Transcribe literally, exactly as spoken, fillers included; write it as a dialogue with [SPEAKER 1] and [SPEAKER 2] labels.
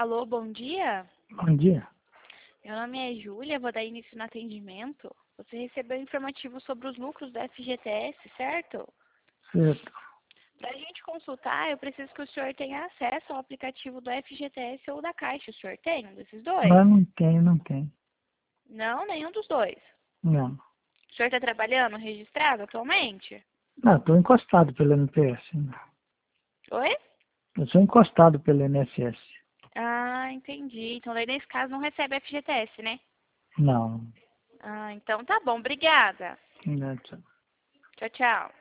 [SPEAKER 1] Alô, bom dia.
[SPEAKER 2] Bom dia.
[SPEAKER 1] Meu nome é Júlia, vou dar início no atendimento. Você recebeu um informativo sobre os lucros do F G T S, certo?
[SPEAKER 2] Certo.
[SPEAKER 1] Para a gente consultar, eu preciso que o senhor tenha acesso ao aplicativo do F G T S ou da Caixa. O senhor tem um desses dois?
[SPEAKER 2] Mas não tem, não tem.
[SPEAKER 1] Não, nenhum dos dois.
[SPEAKER 2] Não.
[SPEAKER 1] O senhor está trabalhando registrado atualmente?
[SPEAKER 2] Não, estou encostado pelo N P S. né?
[SPEAKER 1] Oi?
[SPEAKER 2] Eu sou encostado pelo I N S S.
[SPEAKER 1] Ah, entendi. Então, daí nesse caso não recebe F G T S, né?
[SPEAKER 2] Não.
[SPEAKER 1] Ah, então tá bom. Obrigada.
[SPEAKER 2] Não.
[SPEAKER 1] Tchau, tchau.